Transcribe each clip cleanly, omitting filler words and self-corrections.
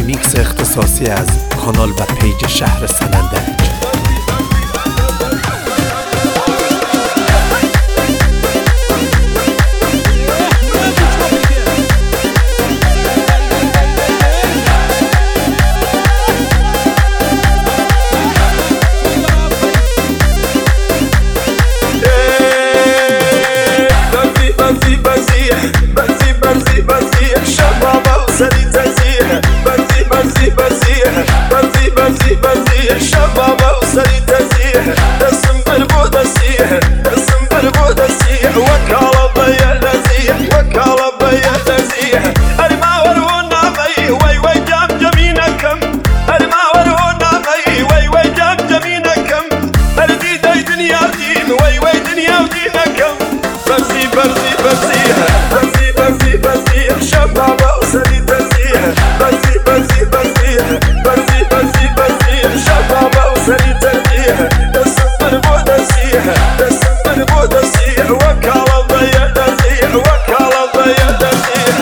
ریمیکس اختصاصی از کانال و پیج شهر سنندج. شبابه وسري تزيح دسم بربود السيح دسم بربود السيح وكالة ضيع نزيح وكالة ضيع نزيح الماور والناغي وي وي جام جمينكم الماور والناغي وي وي جام جمينكم الدي دي دنيا ودين وي وي دنيا ودينكم برزي برزي برزيح برزي برزي برزيح شبابه وسري تزيح برزي برزي برزيح برزي برزي برزيح شبابه وسري تزيح دسم بربود السيح دسم بربود السيح وكالة ضيع نزيح وكالة ضيع نزيح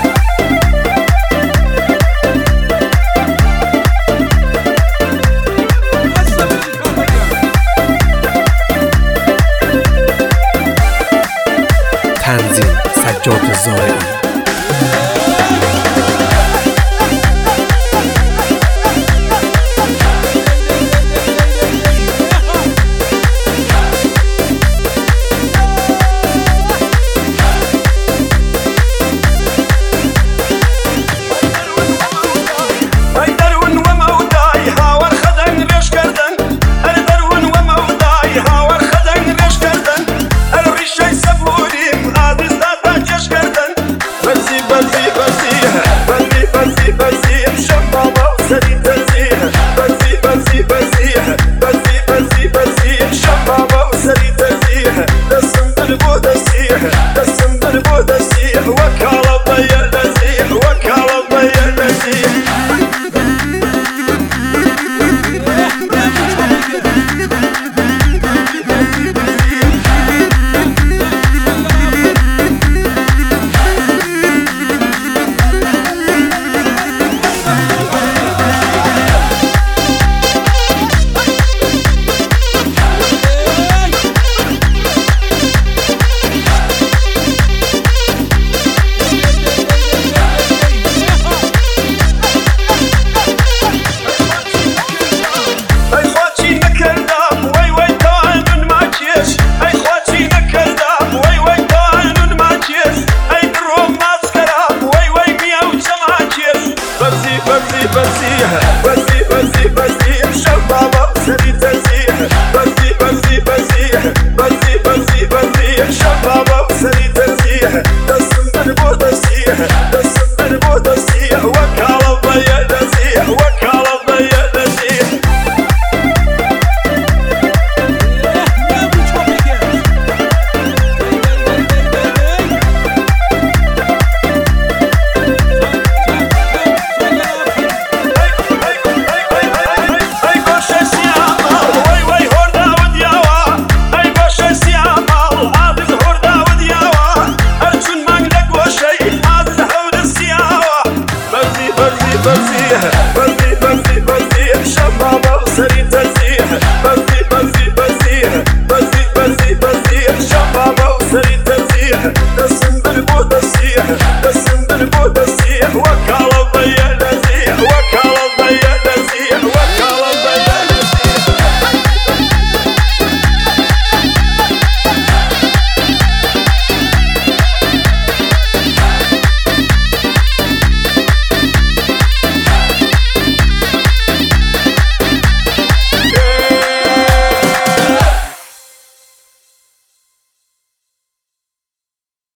تنظیم سجاد زارعی. دسم بربود السيح وكالة ضيع نزيح وكالة ضيع نزيح برزي